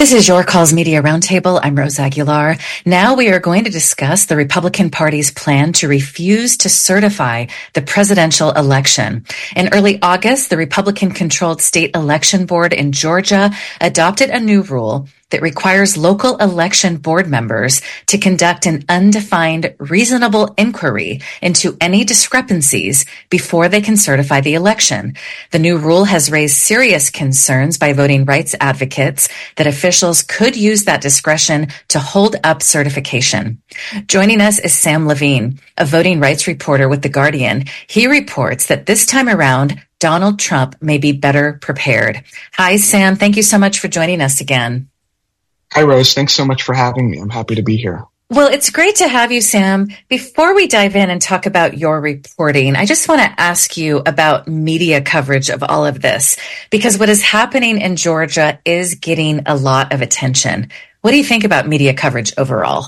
This is Your Calls Media Roundtable. I'm Rose Aguilar. Now we are going to discuss the Republican Party's plan to refuse to certify the presidential election. In early August, the Republican-controlled state election board in Georgia adopted a new rule that requires local election board members to conduct an undefined, reasonable inquiry into any discrepancies before they can certify the election. The new rule has raised serious concerns by voting rights advocates that officials could use that discretion to hold up certification. Joining us is Sam Levine, a voting rights reporter with The Guardian. He reports that this time around, Donald Trump may be better prepared. Hi, Sam. Thank you so much for joining us again. Hi, Rose. Thanks so much for having me. I'm happy to be here. Well, it's great to have you, Sam. Before we dive in and talk about your reporting, I just want to ask you about media coverage of all of this, because what is happening in Georgia is getting a lot of attention. What do you think about media coverage overall?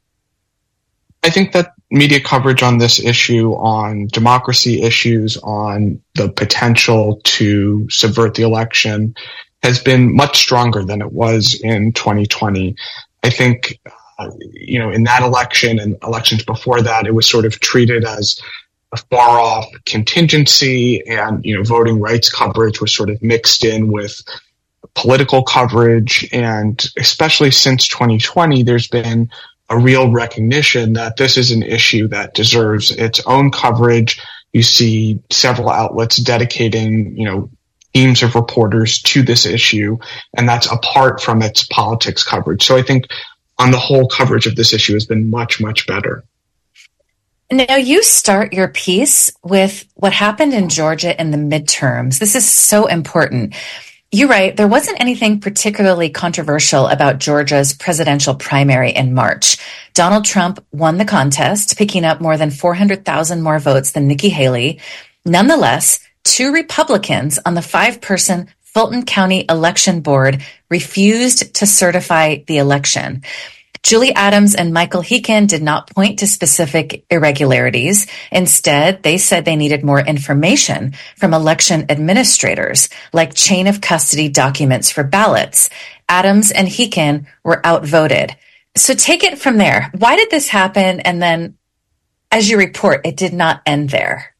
I think that media coverage on this issue, on democracy issues, on the potential to subvert the election, has been much stronger than it was in 2020. I think, in that election and elections before that, it was sort of treated as a far-off contingency, and, voting rights coverage was sort of mixed in with political coverage. And especially since 2020, there's been a real recognition that this is an issue that deserves its own coverage. You see several outlets dedicating, teams of reporters to this issue, and that's apart from its politics coverage. So I think on the whole, coverage of this issue has been much, much better. Now, you start your piece with what happened in Georgia in the midterms. This is so important. You write, there wasn't anything particularly controversial about Georgia's presidential primary in March. Donald Trump won the contest, picking up more than 400,000 more votes than Nikki Haley. Nonetheless, two Republicans on the 5-person Fulton County Election Board refused to certify the election. Julie Adams and Michael Heekin did not point to specific irregularities. Instead, they said they needed more information from election administrators, like chain of custody documents for ballots. Adams and Heekin were outvoted. So take it from there. Why did this happen? And then, as you report, it did not end there.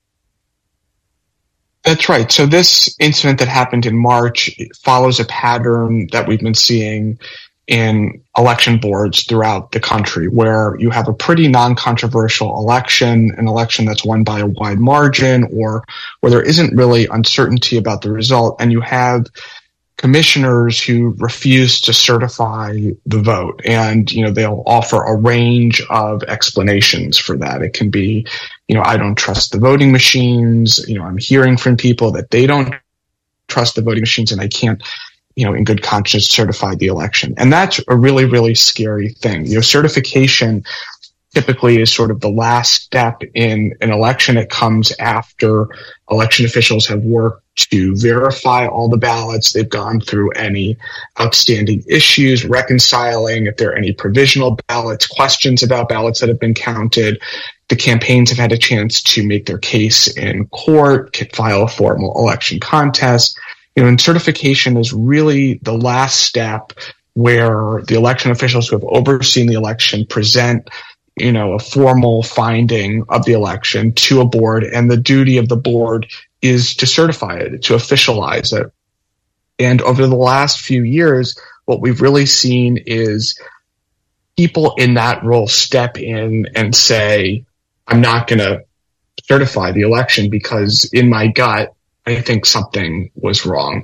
That's right. So this incident that happened in March follows a pattern that we've been seeing in election boards throughout the country, where you have a pretty non-controversial election, an election that's won by a wide margin, or where there isn't really uncertainty about the result, and you have commissioners who refuse to certify the vote. And, they'll offer a range of explanations for that. It can be, I don't trust the voting machines. I'm hearing from people that they don't trust the voting machines, and I can't, in good conscience certify the election. And that's a really, really scary thing. Certification typically is sort of the last step in an election. It comes after election officials have worked to verify all the ballots. They've gone through any outstanding issues, reconciling if there are any provisional ballots, questions about ballots that have been counted. The campaigns have had a chance to make their case in court, file a formal election contest. And certification is really the last step, where the election officials who have overseen the election present a formal finding of the election to a board, and the duty of the board is to certify it, to officialize it. And over the last few years, what we've really seen is people in that role step in and say, I'm not going to certify the election because in my gut, I think something was wrong.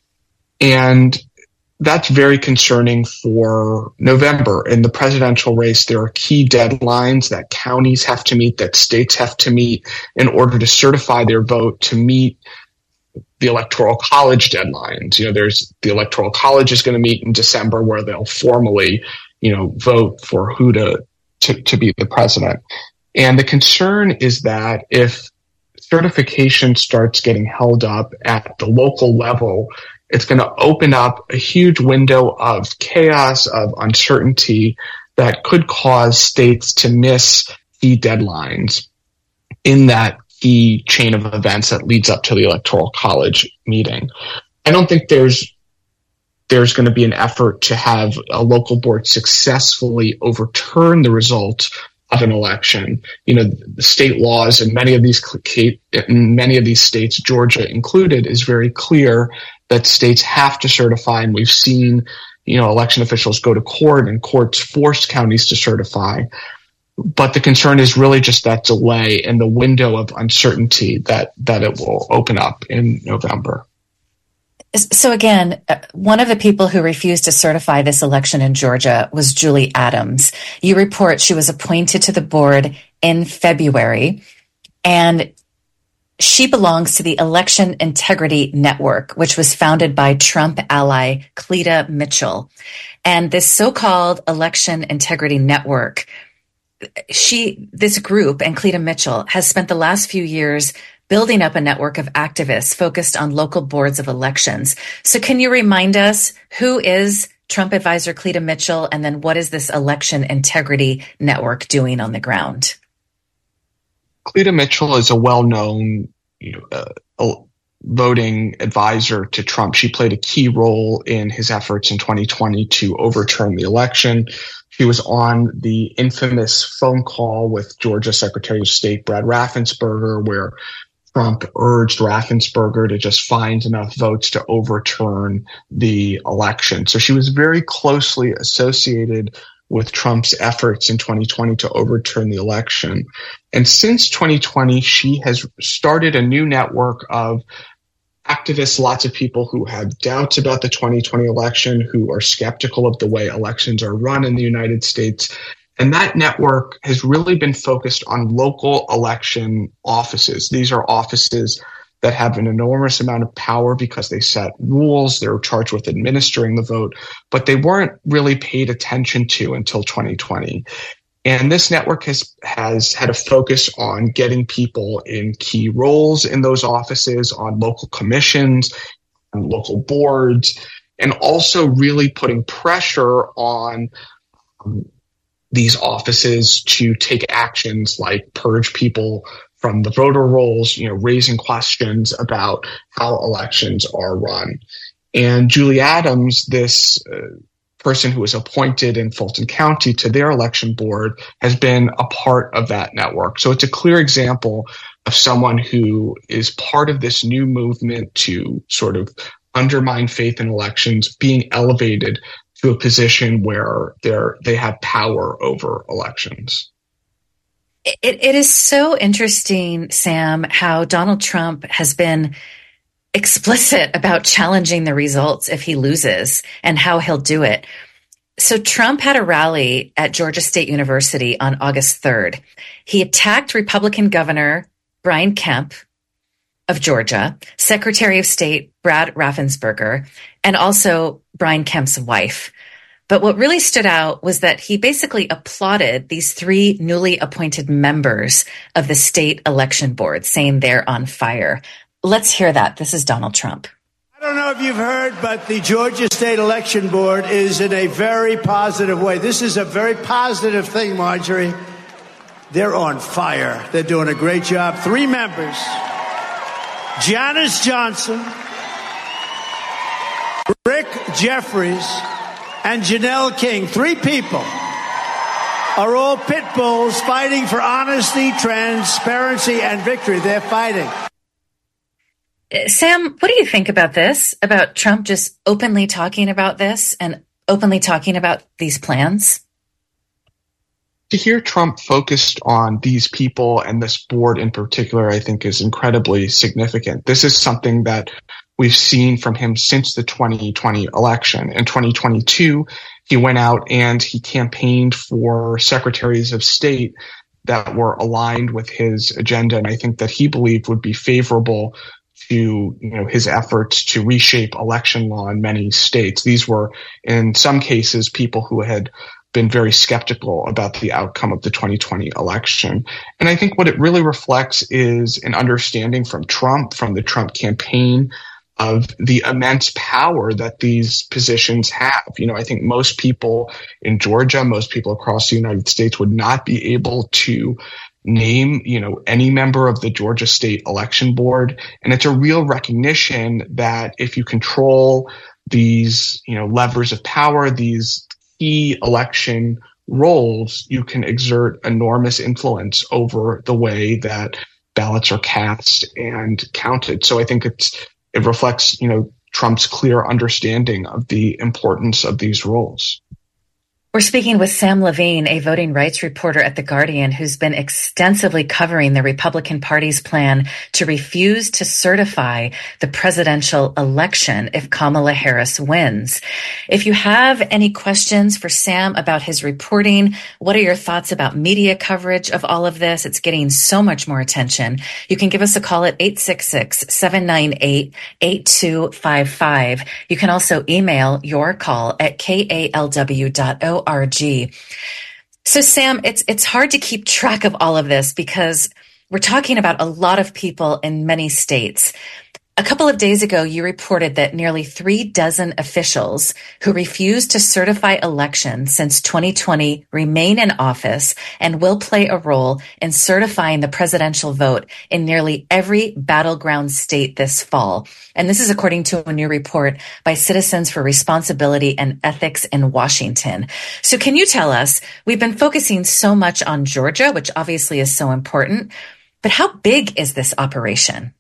And that's very concerning for November. In the presidential race, there are key deadlines that counties have to meet, that states have to meet in order to certify their vote to meet the Electoral College deadlines. There's the Electoral College is going to meet in December, where they'll formally, vote for who to be the president. And the concern is that if certification starts getting held up at the local level, it's going to open up a huge window of chaos, of uncertainty that could cause states to miss key deadlines in that key chain of events that leads up to the Electoral College meeting. I don't think there's there's going to be an effort to have a local board successfully overturn the result of an election. The state laws in many of these states, Georgia included, is very clear that states have to certify, and we've seen, election officials go to court and courts force counties to certify. But the concern is really just that delay and the window of uncertainty that it will open up in November. So again, one of the people who refused to certify this election in Georgia was Julie Adams. You report she was appointed to the board in February, and she belongs to the Election Integrity Network, which was founded by Trump ally Cleta Mitchell. And this so-called Election Integrity Network, this group and Cleta Mitchell has spent the last few years building up a network of activists focused on local boards of elections. So can you remind us, who is Trump advisor Cleta Mitchell, and then what is this Election Integrity Network doing on the ground? Cleta Mitchell is a well-known voting advisor to Trump. She played a key role in his efforts in 2020 to overturn the election. She was on the infamous phone call with Georgia Secretary of State Brad Raffensperger, where Trump urged Raffensperger to just find enough votes to overturn the election. So she was very closely associated with Trump's efforts in 2020 to overturn the election. And since 2020, she has started a new network of activists, lots of people who have doubts about the 2020 election, who are skeptical of the way elections are run in the United States. And that network has really been focused on local election offices. These are offices that have an enormous amount of power because they set rules, they're charged with administering the vote, but they weren't really paid attention to until 2020. And this network has had a focus on getting people in key roles in those offices, on local commissions, on local boards, and also really putting pressure on these offices to take actions like purge people from the voter rolls, raising questions about how elections are run. And Julie Adams, this person who was appointed in Fulton County to their election board, has been a part of that network. So it's a clear example of someone who is part of this new movement to sort of undermine faith in elections, being elevated to a position where they have power over elections. It is so interesting, Sam, how Donald Trump has been explicit about challenging the results if he loses and how he'll do it. So Trump had a rally at Georgia State University on August 3rd. He attacked Republican Governor Brian Kemp of Georgia, Secretary of State Brad Raffensperger, and also Brian Kemp's wife. But what really stood out was that he basically applauded these three newly appointed members of the state election board, saying they're on fire. Let's hear that. This is Donald Trump. I don't know if you've heard, but the Georgia State Election Board is in a very positive way. This is a very positive thing, Marjorie. They're on fire. They're doing a great job. Three members: Janice Johnson, Rick Jeffries, and Janelle King. Three people are all pit bulls fighting for honesty, transparency, and victory. They're fighting. Sam, what do you think about this, about Trump just openly talking about this and openly talking about these plans? To hear Trump focused on these people and this board in particular, I think is incredibly significant. This is something that we've seen from him since the 2020 election. In 2022, he went out and he campaigned for secretaries of state that were aligned with his agenda, and I think that he believed would be favorable to his efforts to reshape election law in many states. These were, in some cases, people who had been very skeptical about the outcome of the 2020 election. And I think what it really reflects is an understanding from Trump, from the Trump campaign, of the immense power that these positions have. I think most people in Georgia, most people across the United States would not be able to name, any member of the Georgia State Election Board. And it's a real recognition that if you control these, levers of power, these key election roles, you can exert enormous influence over the way that ballots are cast and counted. So I think it reflects, Trump's clear understanding of the importance of these roles. We're speaking with Sam Levine, a voting rights reporter at The Guardian, who's been extensively covering the Republican Party's plan to refuse to certify the presidential election if Kamala Harris wins. If you have any questions for Sam about his reporting, what are your thoughts about media coverage of all of this? It's getting so much more attention. You can give us a call at 866-798-8255. You can also email your call at kalw.org. So Sam, it's hard to keep track of all of this because we're talking about a lot of people in many states. A couple of days ago, you reported that nearly 36 officials who refused to certify elections since 2020 remain in office and will play a role in certifying the presidential vote in nearly every battleground state this fall. And this is according to a new report by Citizens for Responsibility and Ethics in Washington. So can you tell us, we've been focusing so much on Georgia, which obviously is so important, but how big is this operation?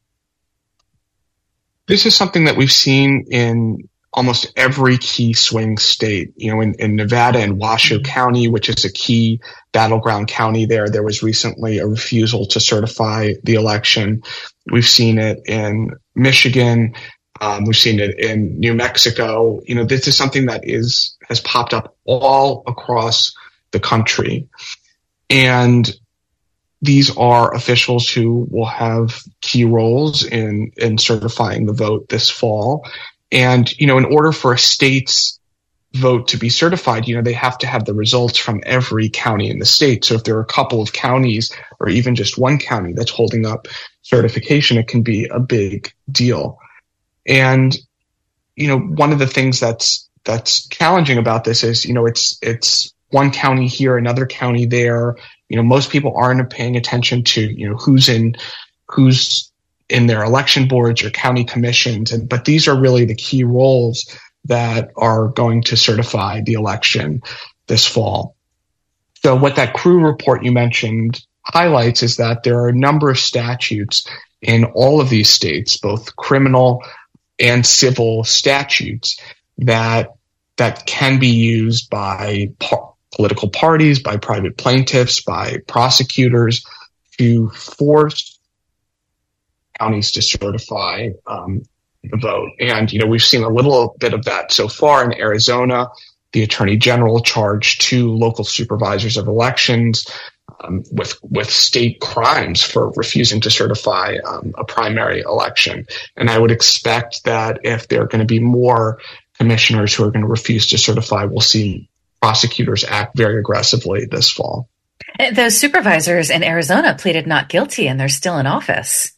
This is something that we've seen in almost every key swing state. In Nevada and Washoe County, which is a key battleground county there was recently a refusal to certify the election. We've seen it in Michigan. We've seen it in New Mexico. This is something that has popped up all across the country. And these are officials who will have key roles in certifying the vote this fall. And, in order for a state's vote to be certified, they have to have the results from every county in the state. So if there are a couple of counties or even just one county that's holding up certification, it can be a big deal. And, one of the things that's challenging about this is, it's one county here, another county there. Most people aren't paying attention to, who's in their election boards or county commissions. But these are really the key roles that are going to certify the election this fall. So what that Crew report you mentioned highlights is that there are a number of statutes in all of these states, both criminal and civil statutes that can be used by political parties, by private plaintiffs, by prosecutors to force counties to certify the vote. And, we've seen a little bit of that so far in Arizona. The Attorney General charged 2 local supervisors of elections with state crimes for refusing to certify a primary election. And I would expect that if there are going to be more commissioners who are going to refuse to certify, we'll see prosecutors act very aggressively this fall. Those supervisors in Arizona pleaded not guilty, and they're still in office.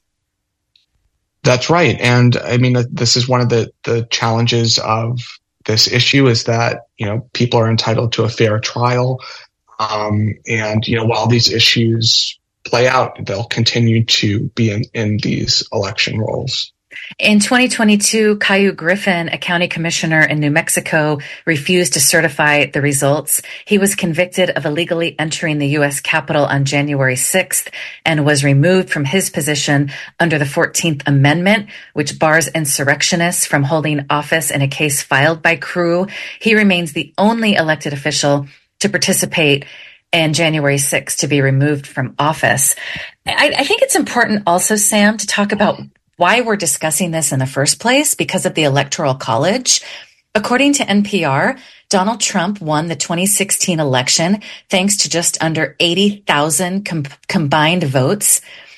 That's right. And I mean, this is one of the challenges of this issue is that, people are entitled to a fair trial. And, while these issues play out, they'll continue to be in these election rolls. In 2022, Caillou Griffin, a county commissioner in New Mexico, refused to certify the results. He was convicted of illegally entering the U.S. Capitol on January 6th and was removed from his position under the 14th Amendment, which bars insurrectionists from holding office in a case filed by Crew. He remains the only elected official to participate and January 6th to be removed from office. I think it's important also, Sam, to talk about why we're discussing this in the first place, because of the Electoral College. According to NPR, Donald Trump won the 2016 election thanks to just under 80,000 combined votes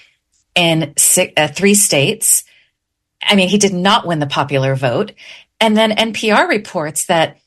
in 3 states. I mean, he did not win the popular vote. And then NPR reports that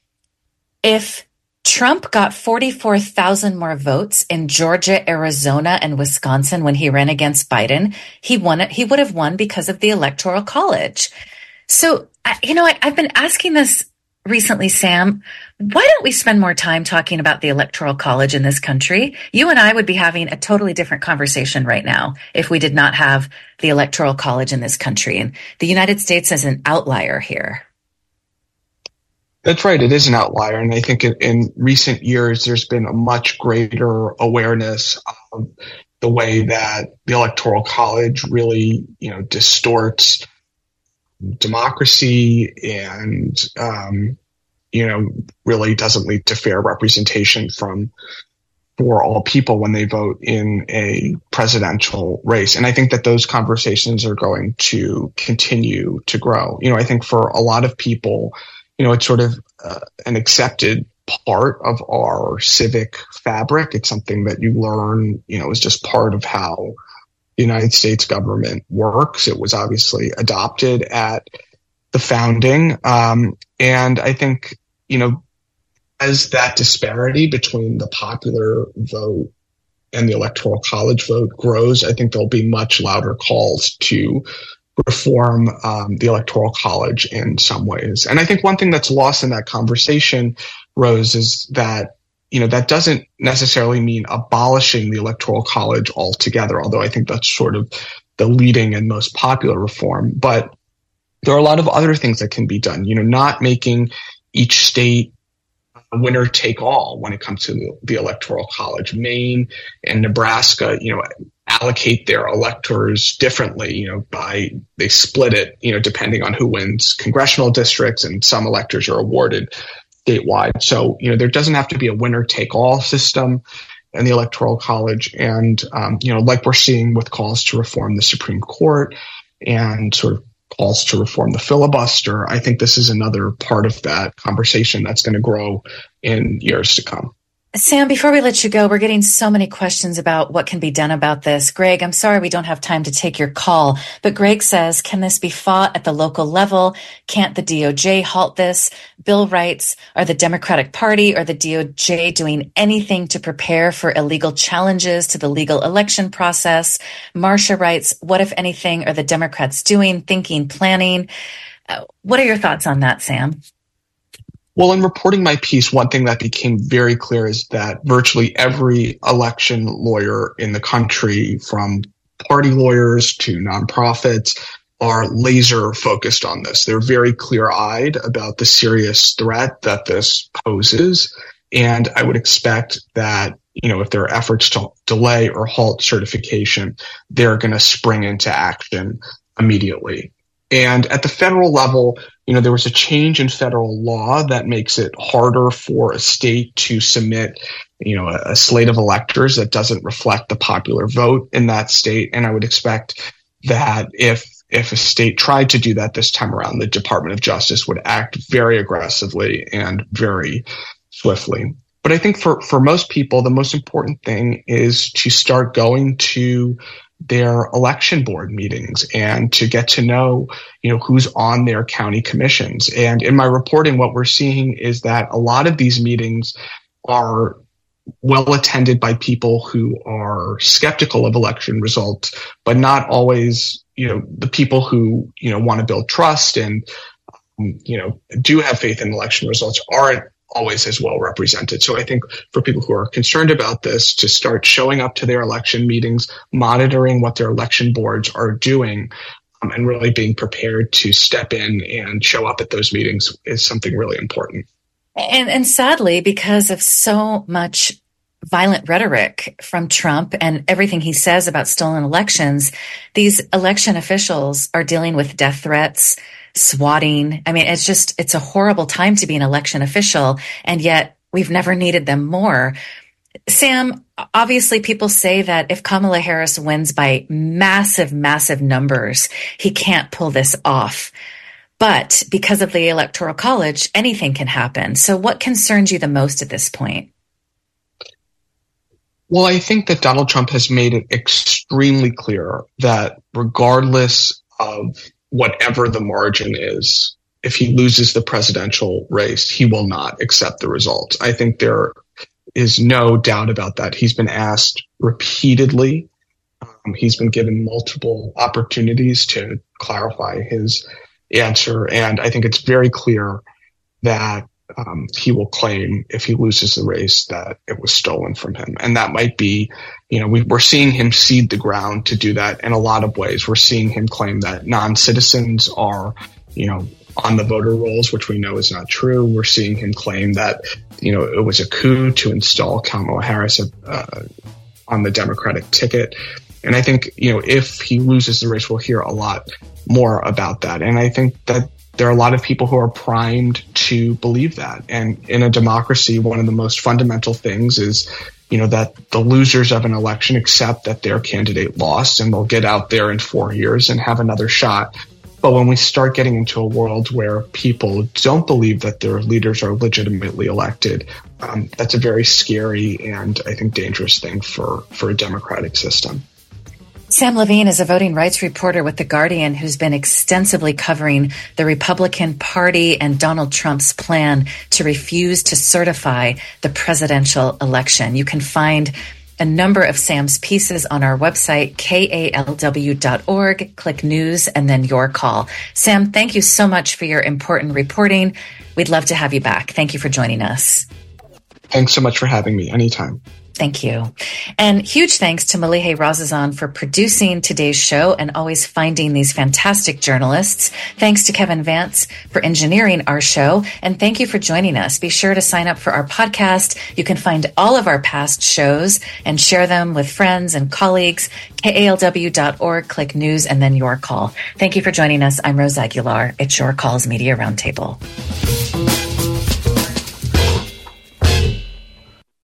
if Trump got 44,000 more votes in Georgia, Arizona, and Wisconsin when he ran against Biden, he would have won because of the Electoral College. So, I've been asking this recently, Sam. Why don't we spend more time talking about the Electoral College in this country? You and I would be having a totally different conversation right now if we did not have the Electoral College in this country. And the United States is an outlier here. That's right. It is an outlier. And I think in recent years, there's been a much greater awareness of the way that the Electoral College really, distorts democracy and, really doesn't lead to fair representation for all people when they vote in a presidential race. And I think that those conversations are going to continue to grow. I think for a lot of people, it's sort of an accepted part of our civic fabric. It's something that you learn, is just part of how the United States government works. It was obviously adopted at the founding. And I think, as that disparity between the popular vote and the Electoral College vote grows, I think there'll be much louder calls to reform the Electoral College in some ways. And I think one thing that's lost in that conversation, Rose, is that, that doesn't necessarily mean abolishing the Electoral College altogether, although I think that's sort of the leading and most popular reform. But there are a lot of other things that can be done, not making each state winner take all when it comes to the Electoral College. Maine and Nebraska, allocate their electors differently, they split it, depending on who wins congressional districts, and some electors are awarded statewide. So, there doesn't have to be a winner take all system in the Electoral College. And, like we're seeing with calls to reform the Supreme Court and sort of calls to reform the filibuster, I think this is another part of that conversation that's going to grow in years to come. Sam, before we let you go, we're getting so many questions about what can be done about this. Greg, I'm sorry we don't have time to take your call, but Greg says, can this be fought at the local level? Can't the DOJ halt this? Bill writes, are the Democratic Party or the DOJ doing anything to prepare for illegal challenges to the legal election process? Marcia writes, what, if anything, are the Democrats doing, thinking, planning? What are your thoughts on that, Sam? Well, in reporting my piece, one thing that became very clear is that virtually every election lawyer in the country, from party lawyers to nonprofits, are laser focused on this. They're very clear-eyed about the serious threat that this poses. And I would expect that, if there are efforts to delay or halt certification, they're going to spring into action immediately. And at the federal level, there was a change in federal law that makes it harder for a state to submit, a slate of electors that doesn't reflect the popular vote in that state. And I would expect that if a state tried to do that this time around, the Department of Justice would act very aggressively and very swiftly. But I think for most people, the most important thing is to start going to their election board meetings and to get to know, who's on their county commissions. And in my reporting, what we're seeing is that a lot of these meetings are well attended by people who are skeptical of election results, but not always, the people who, want to build trust and, do have faith in election results aren't always as well represented. So I think for people who are concerned about this, to start showing up to their election meetings, monitoring what their election boards are doing, and really being prepared to step in and show up at those meetings is something really important. And sadly, because of so much violent rhetoric from Trump and everything he says about stolen elections, these election officials are dealing with death threats, swatting. I mean, it's a horrible time to be an election official, and yet we've never needed them more. Sam, obviously people say that if Kamala Harris wins by massive, massive numbers, he can't pull this off. But because of the Electoral College, anything can happen. So what concerns you the most at this point? Well, I think that Donald Trump has made it extremely clear that regardless of whatever the margin is, if he loses the presidential race, he will not accept the results. I think there is no doubt about that. He's been asked repeatedly. He's been given multiple opportunities to clarify his answer. And I think it's very clear that he will claim, if he loses the race, that it was stolen from him. And that might be, we're seeing him cede the ground to do that in a lot of ways. We're seeing him claim that non-citizens are, on the voter rolls, which we know is not true. We're seeing him claim that, it was a coup to install Kamala Harris on the Democratic ticket. And I think, if he loses the race, we'll hear a lot more about that. And I think that there are a lot of people who are primed to believe that. And in a democracy, one of the most fundamental things is, that the losers of an election accept that their candidate lost, and they'll get out there in 4 years and have another shot. But when we start getting into a world where people don't believe that their leaders are legitimately elected, that's a very scary and I think dangerous thing for a democratic system. Sam Levine is a voting rights reporter with The Guardian who's been extensively covering the Republican Party and Donald Trump's plan to refuse to certify the presidential election. You can find a number of Sam's pieces on our website, kalw.org. Click news and then your call. Sam, thank you so much for your important reporting. We'd love to have you back. Thank you for joining us. Thanks so much for having me. Anytime. Thank you. And huge thanks to Malihe Razazan for producing today's show and always finding these fantastic journalists. Thanks to Kevin Vance for engineering our show. And thank you for joining us. Be sure to sign up for our podcast. You can find all of our past shows and share them with friends and colleagues. KALW.org, click news and then your call. Thank you for joining us. I'm Rose Aguilar. It's Your Calls Media Roundtable.